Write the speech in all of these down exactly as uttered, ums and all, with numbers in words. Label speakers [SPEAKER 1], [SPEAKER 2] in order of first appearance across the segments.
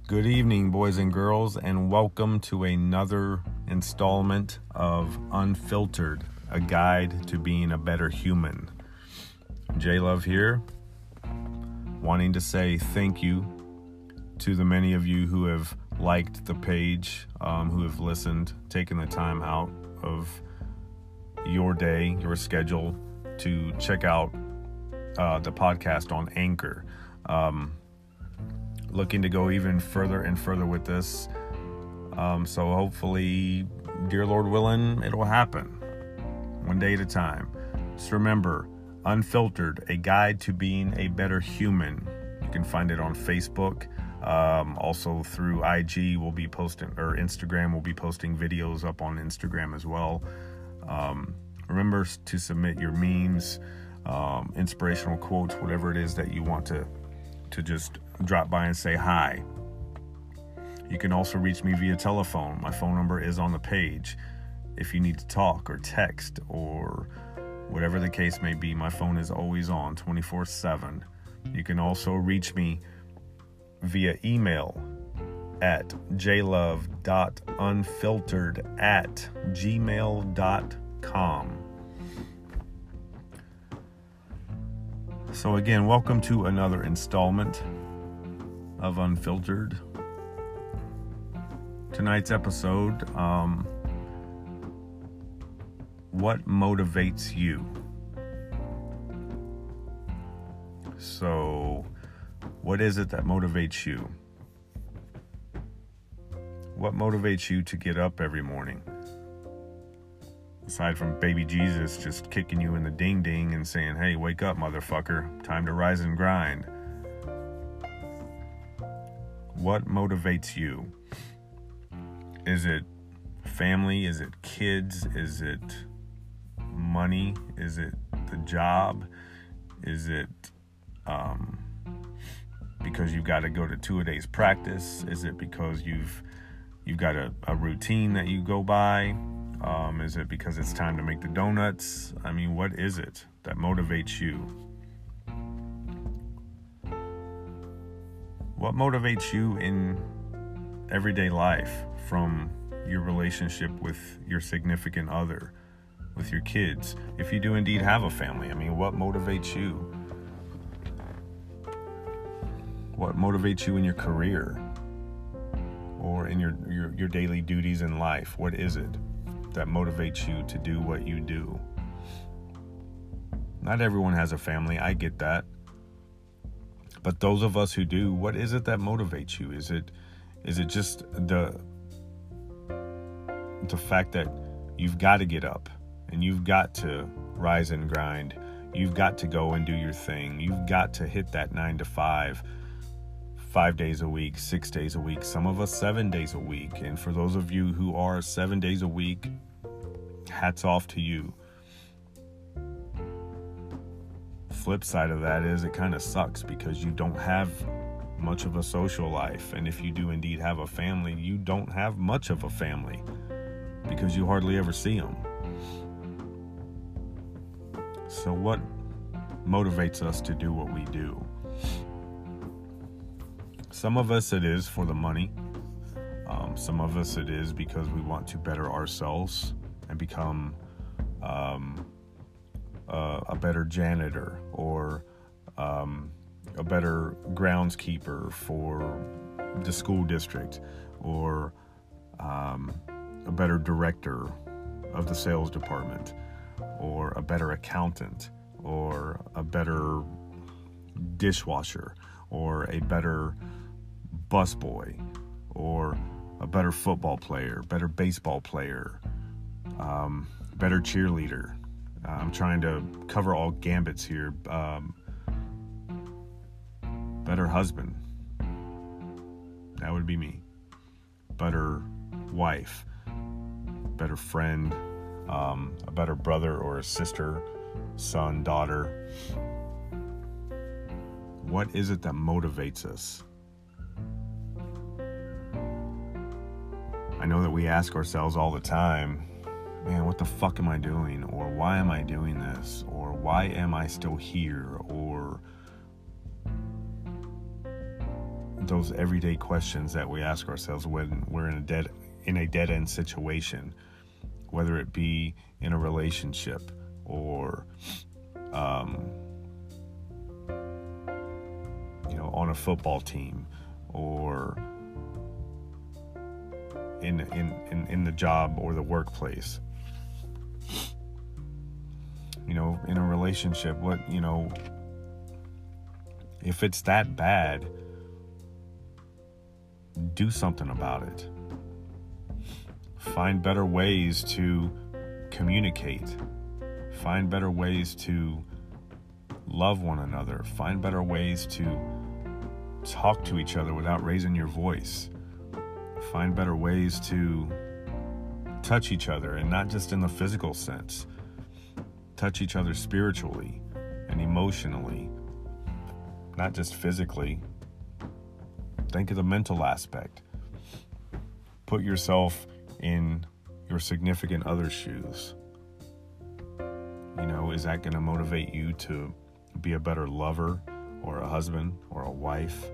[SPEAKER 1] Good evening, boys and girls, and welcome to another installment of Unfiltered, a guide to being a better human. J-Love here, wanting to say thank you to the many of you who have liked the page, um, who have listened, taken the time out of your day, your schedule, to check out uh, the podcast on Anchor. Um, looking to go even further and further with this. Um, so hopefully, dear Lord willing, it'll happen one day at a time. Just remember, Unfiltered, a guide to being a better human. You can find it on Facebook. Um, also through I G, we'll be posting, or Instagram, we'll be posting videos up on Instagram as well. Um, remember to submit your memes, um, inspirational quotes, whatever it is that you want to, to just drop by and say hi. You can also reach me via telephone. My phone number is on the page. If you need to talk or text or whatever the case may be, my phone is always on twenty-four seven. You can also reach me via email at jlove.unfiltered at gmail dot com. So again, welcome to another installment of Unfiltered. Tonight's episode, um, what motivates you? So, what is it that motivates you? What motivates you to get up every morning? Aside from baby Jesus just kicking you in the ding ding and saying, hey, wake up, motherfucker. Time to rise and grind. What motivates you? Is it family? Is it kids? Is it money? Is it the job? Is it um, because you've got to go to two-a-days practice? Is it because you've you've got a, a routine that you go by? Um, is it because it's time to make the donuts? I mean, what is it that motivates you? What motivates you in everyday life, from your relationship with your significant other, with your kids, if you do indeed have a family? I mean, what motivates you? What motivates you in your career or in your, your, your daily duties in life? What is it that motivates you to do what you do? Not everyone has a family, I get that. But those of us who do, what is it that motivates you? Is it is it just the the fact that you've got to get up and you've got to rise and grind? You've got to go and do your thing. You've got to hit that nine to five, five days a week, six days a week, some of us seven days a week. And for those of you who are seven days a week, hats off to you. Flip side of that is it kind of sucks because you don't have much of a social life, and if you do indeed have a family, you don't have much of a family because you hardly ever see them. So what motivates us to do what we do? Some of us it is for the money. Um, some of us it is because we want to better ourselves and become um Uh, a better janitor or um, a better groundskeeper for the school district, or um, a better director of the sales department, or a better accountant, or a better dishwasher, or a better busboy, or a better football player, better baseball player, um, better cheerleader. I'm trying to cover all gambits here. Um, better husband. That would be me. Better wife. Better friend. Um, a better brother or a sister, son, daughter. What is it that motivates us? I know that we ask ourselves all the time, man, what the fuck am I doing? Or why am I doing this? Or why am I still here? Or those everyday questions that we ask ourselves when we're in a dead in a dead end situation, whether it be in a relationship or um, you know, on a football team, or in in in, in the job or the workplace. You know, in a relationship, what, you know, if it's that bad, do something about it. Find better ways to communicate. Find better ways to love one another. Find better ways to talk to each other without raising your voice. Find better ways to touch each other, and not just in the physical sense. Touch each other spiritually and emotionally, not just physically. Think of the mental aspect. Put yourself in your significant other's shoes. You know, is that going to motivate you to be a better lover or a husband or a wife?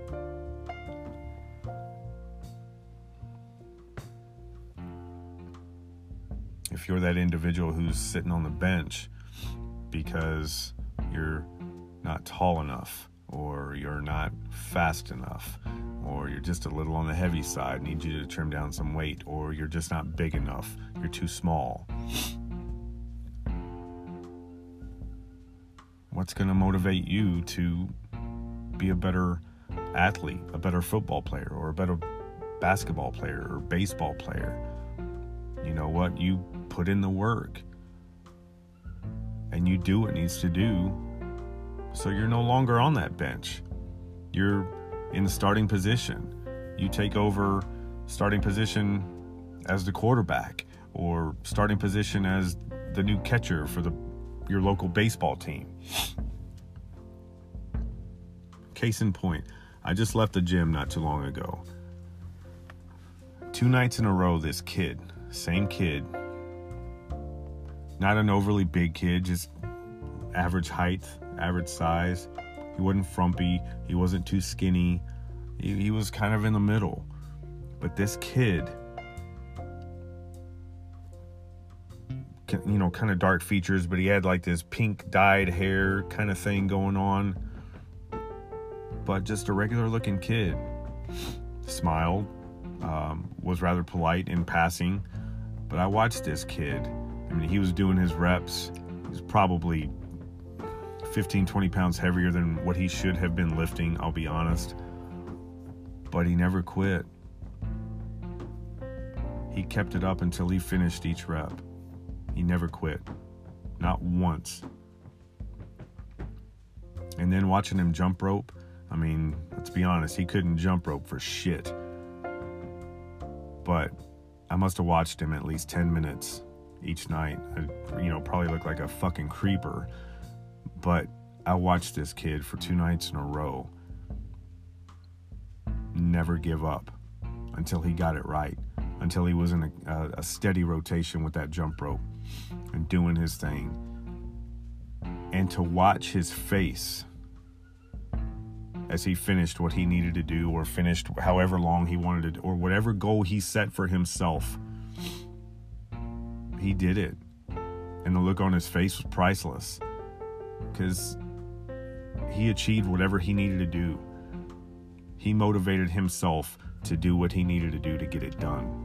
[SPEAKER 1] If you're that individual who's sitting on the bench because you're not tall enough, or you're not fast enough, or you're just a little on the heavy side, need you to trim down some weight, or you're just not big enough, you're too small. What's going to motivate you to be a better athlete, a better football player, or a better basketball player or baseball player? You know what? You put in the work and you do what needs to do, so you're no longer on that bench. You're in the starting position. You take over starting position as the quarterback, or starting position as the new catcher for the your local baseball team. Case in point, I just left the gym not too long ago. Two nights in a row, this kid, same kid, not an overly big kid, just average height, average size. He wasn't frumpy. He wasn't too skinny. He, he was kind of in the middle. But this kid, you know, kind of dark features, but he had like this pink dyed hair kind of thing going on. But just a regular looking kid. Smiled, um, was rather polite in passing. But I watched this kid. I mean, he was doing his reps. He was probably fifteen, twenty pounds heavier than what he should have been lifting, I'll be honest. But he never quit. He kept it up until he finished each rep. He never quit. Not once. And then watching him jump rope, I mean, let's be honest, he couldn't jump rope for shit. But I must have watched him at least ten minutes each night. I, you know, probably looked like a fucking creeper. But I watched this kid for two nights in a row never give up until he got it right, until he was in a, a steady rotation with that jump rope and doing his thing. And to watch his face as he finished what he needed to do, or finished however long he wanted to, or whatever goal he set for himself, he did it. And the look on his face was priceless, because he achieved whatever he needed to do. He motivated himself to do what he needed to do to get it done.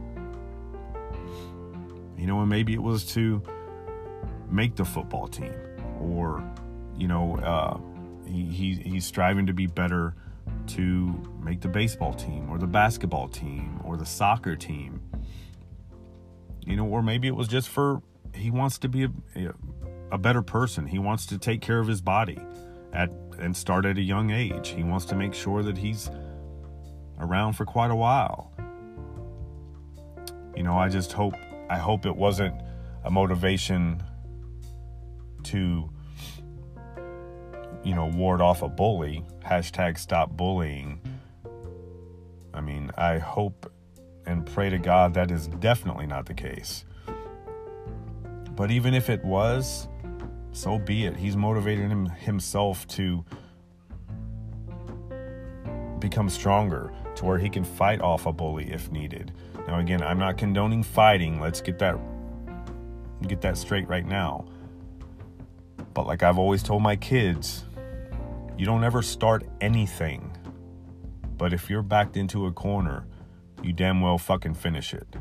[SPEAKER 1] You know, and maybe it was to make the football team, or, you know, uh, he, he he's striving to be better to make the baseball team, or the basketball team, or the soccer team. You know, or maybe it was just for, he wants to be a, a, a better person. He wants to take care of his body at and start at a young age. He wants to make sure that he's around for quite a while. You know, I just hope, I hope it wasn't a motivation to, you know, ward off a bully. Hashtag stop bullying. I mean, I hope and pray to God that is definitely not the case. But even if it was, so be it. He's motivated him himself to become stronger to where he can fight off a bully if needed. Now, again, I'm not condoning fighting. Let's get that get that straight right now. But like I've always told my kids, you don't ever start anything. But if you're backed into a corner, you damn well fucking finish it.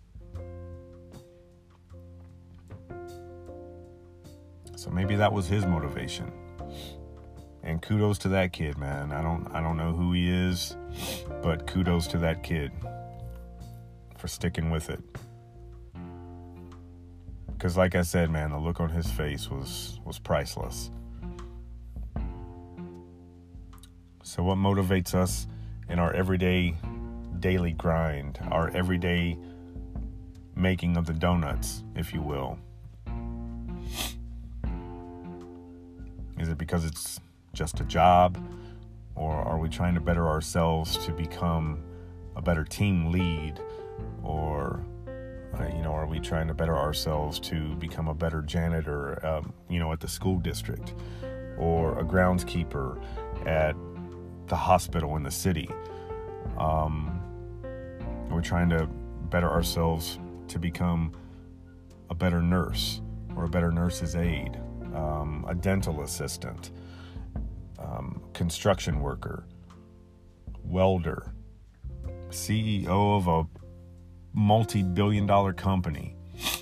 [SPEAKER 1] So maybe that was his motivation. And kudos to that kid, man. I don't I don't know who he is, but kudos to that kid for sticking with it. Because like I said, man, the look on his face was was priceless. So what motivates us in our everyday daily grind, our everyday making of the donuts, if you will? Is it because it's just a job, or are we trying to better ourselves to become a better team lead, or uh, you know, are we trying to better ourselves to become a better janitor, um, you know, at the school district, or a groundskeeper at the hospital in the city? Um, are we trying to better ourselves to become a better nurse or a better nurse's aide, um, a dental assistant, Um, construction worker, welder, C E O of a multi-billion dollar company?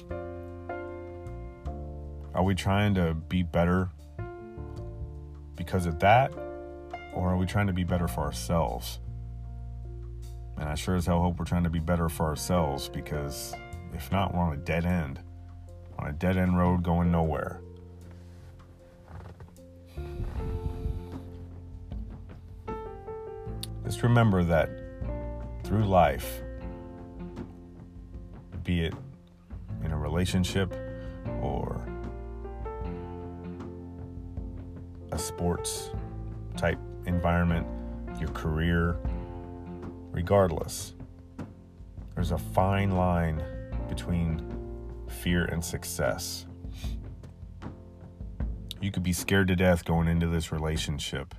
[SPEAKER 1] Are we trying to be better because of that, or are we trying to be better for ourselves? And I sure as hell hope we're trying to be better for ourselves, because if not, we're on a dead end, on a dead end road going nowhere. Just remember that through life, be it in a relationship or a sports type environment, your career, regardless, there's a fine line between fear and success. You could be scared to death going into this relationship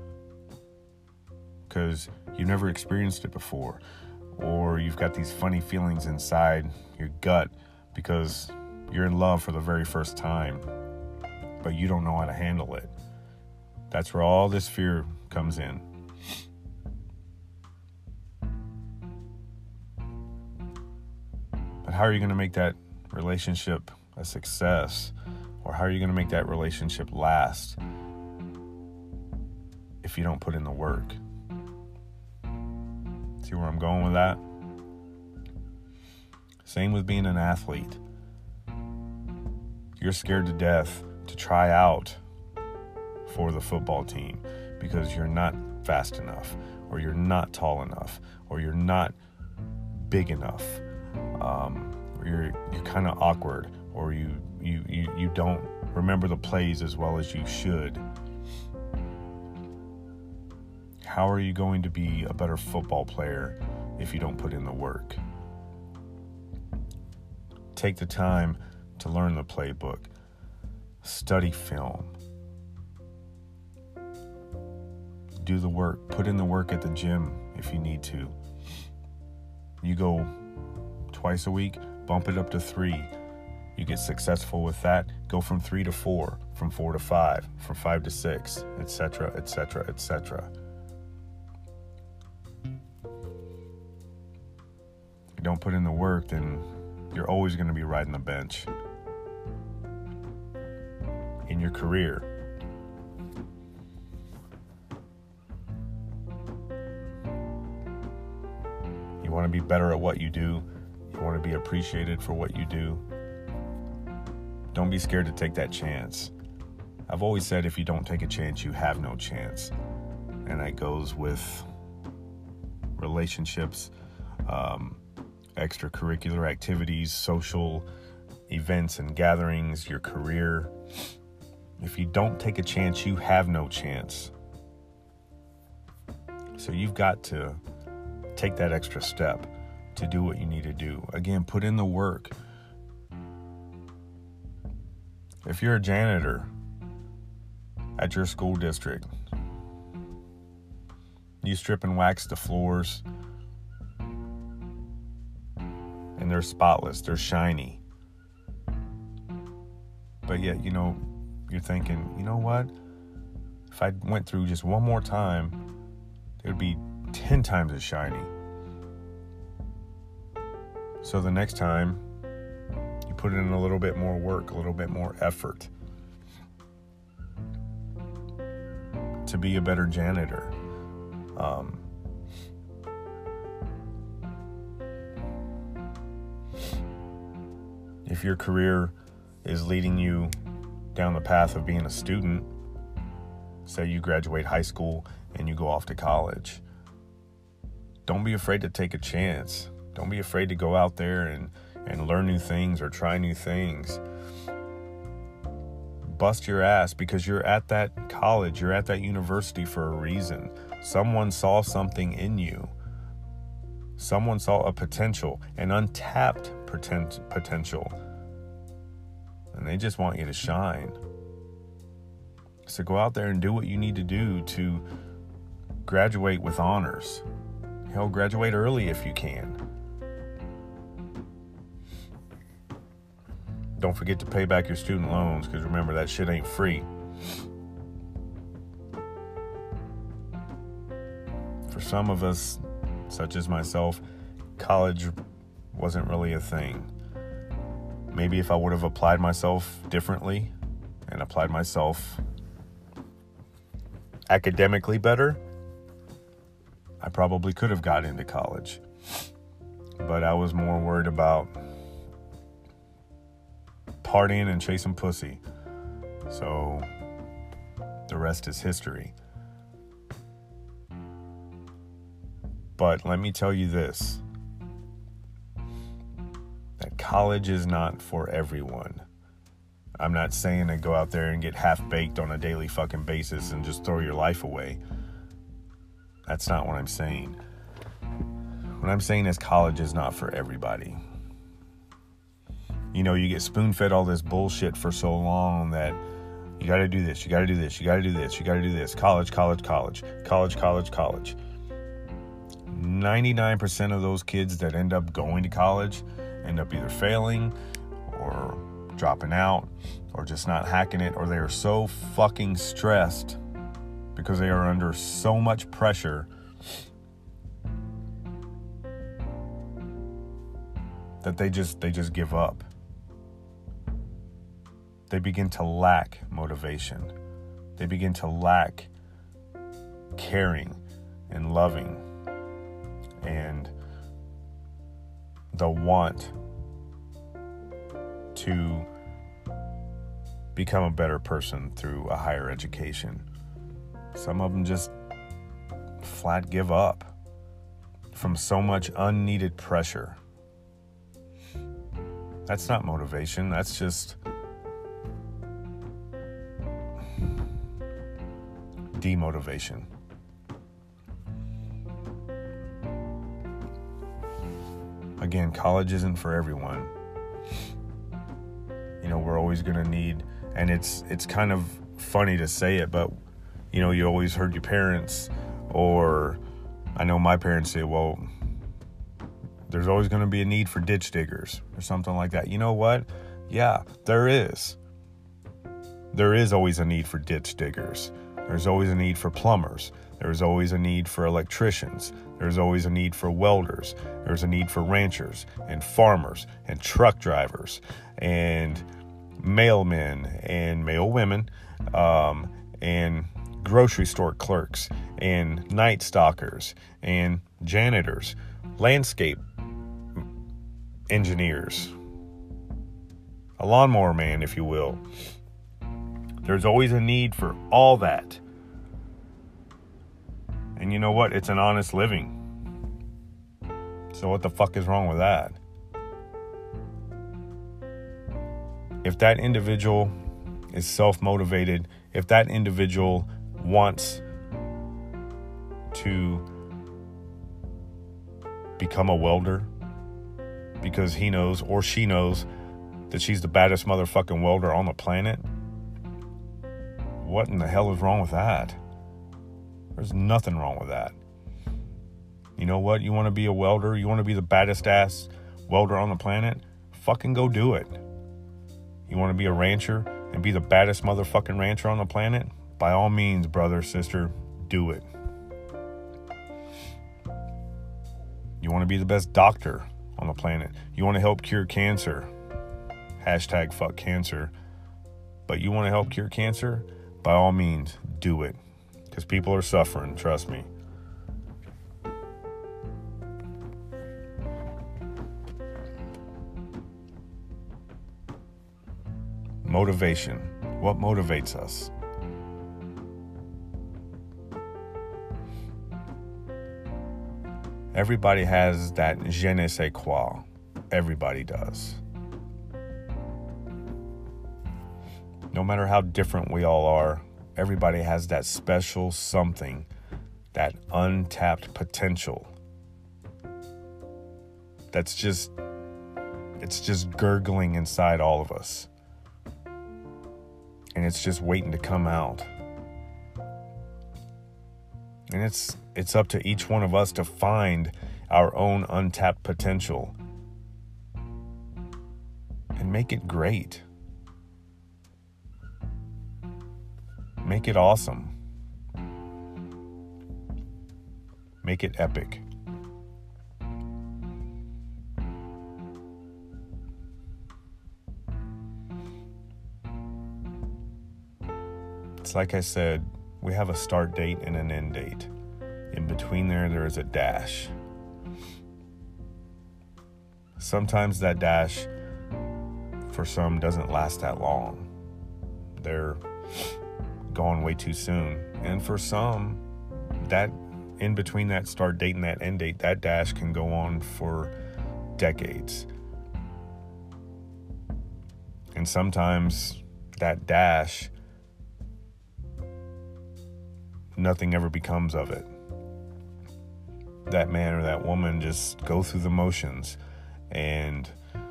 [SPEAKER 1] because you've never experienced it before, or you've got these funny feelings inside your gut because you're in love for the very first time, but you don't know how to handle it. That's where all this fear comes in. But how are you going to make that relationship a success, or how are you going to make that relationship last if you don't put in the work? See where I'm going with that? Same with being an athlete. You're scared to death to try out for the football team because you're not fast enough, or you're not tall enough, or you're not big enough, um, or you're you're kind of awkward, or you, you you you don't remember the plays as well as you should. How are you going to be a better football player if you don't put in the work? Take the time to learn the playbook. Study film. Do the work. Put in the work at the gym if you need to. You go twice a week, bump it up to three. You get successful with that, go from three to four, from four to five, from five to six, et cetera, et cetera, et cetera. You don't put in the work, then you're always going to be riding the bench in your career. You want to be better at what you do. You want to be appreciated for what you do. Don't be scared to take that chance. I've always said if you don't take a chance, you have no chance. And that goes with relationships, um, extracurricular activities, social events and gatherings, your career. If you don't take a chance, you have no chance. So you've got to take that extra step to do what you need to do. Again, put in the work. If you're a janitor at your school district, You strip and wax the floors, and they're spotless, they're shiny. But yet, you know, you're thinking, you know what? If I went through just one more time, it would be ten times as shiny. So the next time, you put in a little bit more work, a little bit more effort to be a better janitor. Um, if your career is leading you down the path of being a student, say you graduate high school and you go off to college, don't be afraid to take a chance. Don't be afraid to go out there and, and learn new things or try new things. Bust your ass, because you're at that college, you're at that university for a reason. Someone saw something in you. Someone saw a potential, an untapped potent, potential. And they just want you to shine. So go out there and do what you need to do to graduate with honors. Hell, graduate early if you can. Don't forget to pay back your student loans, because remember, that shit ain't free. For some of us, such as myself, college wasn't really a thing. Maybe if I would have applied myself differently and applied myself academically better, I probably could have got into college. But I was more worried about partying and chasing pussy. So the rest is history. But let me tell you this, that college is not for everyone. I'm not saying to go out there and get half-baked on a daily fucking basis and just throw your life away. That's not what I'm saying. What I'm saying is college is not for everybody. You know, you get spoon-fed all this bullshit for so long that you got to do this, you got to do this, you got to do this, you got to do this. College, college, college, college, college, college. ninety-nine percent of those kids that end up going to college end up either failing or dropping out or just not hacking it, or they are so fucking stressed because they are under so much pressure that they just they just give up. They begin to lack motivation. They begin to lack caring and loving and the want to become a better person through a higher education. Some of them just flat give up from so much unneeded pressure. That's not motivation. That's just demotivation. Again, college isn't for everyone. You know, we're always going to need, and it's it's kind of funny to say it, but, you know, you always heard your parents, or I know my parents say, well, there's always going to be a need for ditch diggers or something like that. You know what? Yeah, there is. There is always a need for ditch diggers. There's always a need for plumbers. There's always a need for electricians. There's always a need for welders. There's a need for ranchers and farmers and truck drivers and mailmen and mail women um, and grocery store clerks and night stalkers and janitors, landscape engineers, a lawnmower man, if you will. There's always a need for all that. And you know what? It's an honest living. So what the fuck is wrong with that? If that individual is self-motivated, if that individual wants to become a welder because he knows or she knows that she's the baddest motherfucking welder on the planet, what in the hell is wrong with that? There's nothing wrong with that. You know what? You want to be a welder? You want to be the baddest ass welder on the planet? Fucking go do it. You want to be a rancher and be the baddest motherfucking rancher on the planet? By all means, brother, sister, do it. You want to be the best doctor on the planet? You want to help cure cancer? Hashtag fuck cancer. But you want to help cure cancer? By all means, do it. Because people are suffering, trust me. Motivation. What motivates us? Everybody has that je ne sais quoi. Everybody does. No matter how different we all are, everybody has that special something, that untapped potential. That's just, it's just gurgling inside all of us. And it's just waiting to come out. And it's it's up to each one of us to find our own untapped potential and make it great. Make it awesome. Make it epic. It's like I said, we have a start date and an end date. In between there, there is a dash. Sometimes that dash, for some, doesn't last that long. They're gone way too soon. And for some, that in between that start date and that end date, that dash can go on for decades. And sometimes that dash, nothing ever becomes of it. That man or that woman just go through the motions and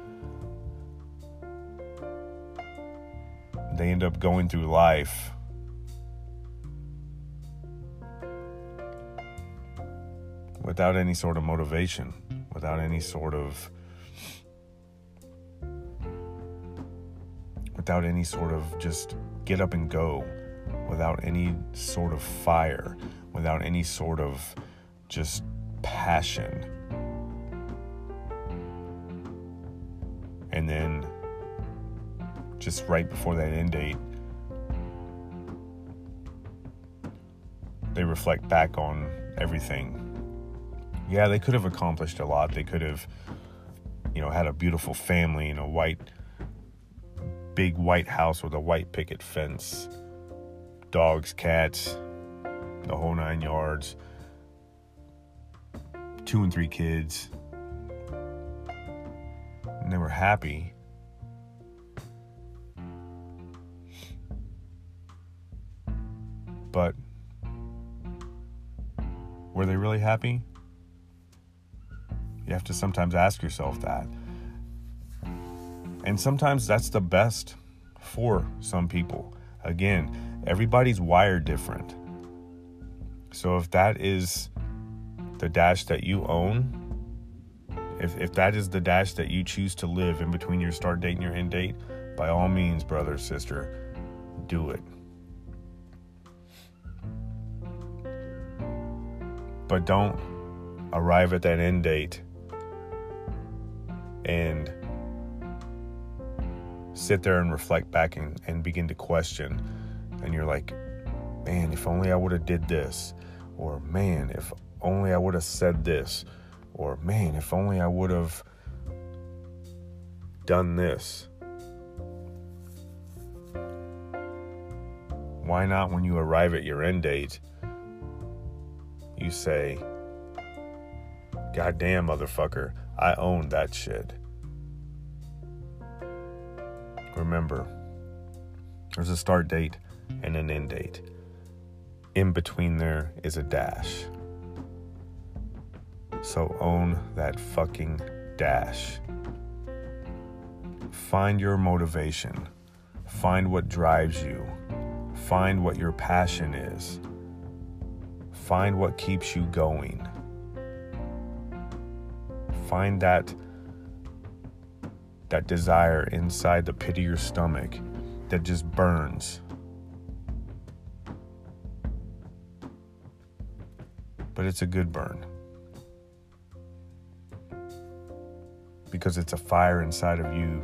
[SPEAKER 1] they end up going through life without any sort of motivation, without any sort of without any sort of just get up and go, without any sort of fire, without any sort of just passion. And then just right before that end date, they reflect back on everything. Yeah, they could have accomplished a lot. They could have, you know, had a beautiful family in a white, big white house with a white picket fence, dogs, cats, the whole nine yards, two and three kids, and they were happy. But were they really happy? You have to sometimes ask yourself that. And sometimes that's the best for some people. Again, everybody's wired different. So if that is the dash that you own, if if that is the dash that you choose to live in between your start date and your end date, by all means, brother, sister, do it. But don't arrive at that end date and sit there and reflect back and, and begin to question. And you're like, man, if only I would have did this. Or, man, if only I would have said this. Or, man, if only I would have done this. Why not, when you arrive at your end date, you say, God damn, motherfucker, I own that shit. Remember, there's a start date and an end date. In between there is a dash. So own that fucking dash. Find your motivation. Find what drives you. Find what your passion is. Find what keeps you going. Find that that desire inside the pit of your stomach that just burns. But it's a good burn. Because it's a fire inside of you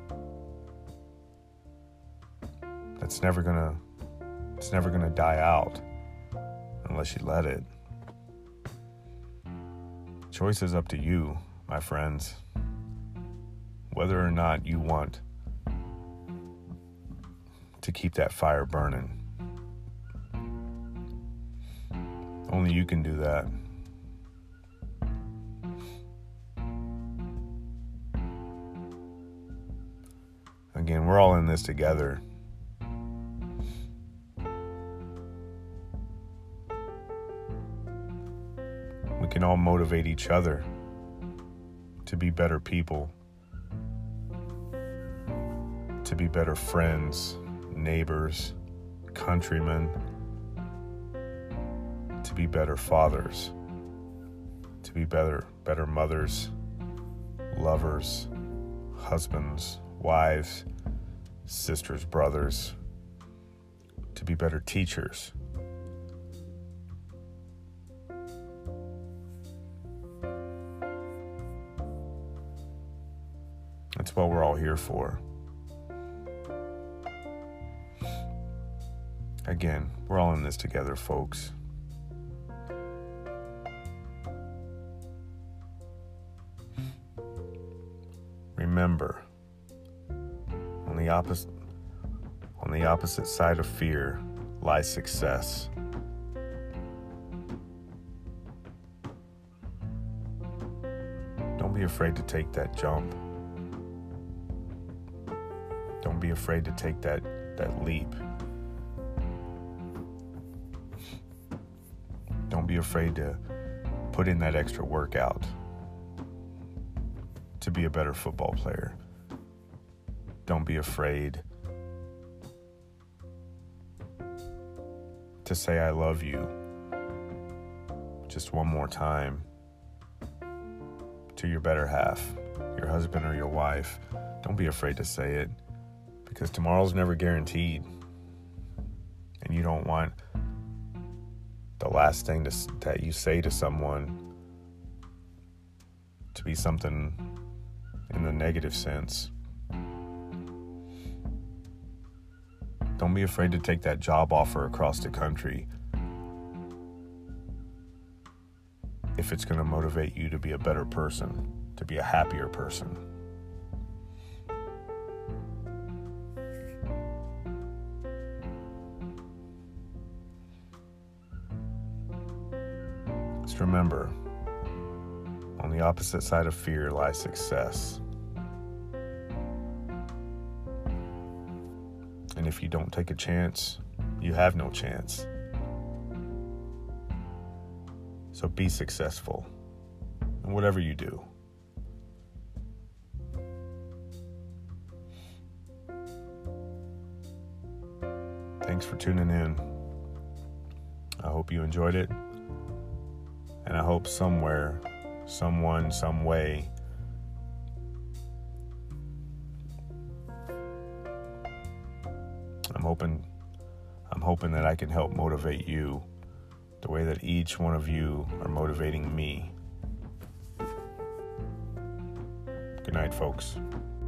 [SPEAKER 1] that's never gonna it's never gonna die out unless you let it. Choice is up to you, my friends. Whether or not you want to keep that fire burning. Only you can do that. Again, we're all in this together. We can all motivate each other to be better people, to be better friends, neighbors, countrymen, to be better fathers, to be better, better mothers, lovers, husbands, wives, sisters, brothers, to be better teachers. That's what we're all here for. Again, we're all in this together, folks. Remember, on the opposite on the opposite side of fear lies success. Don't be afraid to take that jump. Don't be afraid to take that, that leap. Don't be afraid to put in that extra workout to be a better football player. Don't be afraid to say I love you just one more time to your better half, your husband or your wife. Don't be afraid to say it, because tomorrow's never guaranteed. And you don't want the last thing to, that you say to someone to be something in the negative sense. Don't be afraid to take that job offer across the country if it's going to motivate you to be a better person, to be a happier person. Just remember, on the opposite side of fear lies success. And if you don't take a chance, you have no chance. So be successful in whatever you do. Thanks for tuning in. I hope you enjoyed it. And I hope somewhere, someone, some way, I'm hoping, I'm hoping that I can help motivate you the way that each one of you are motivating me. Good night, folks.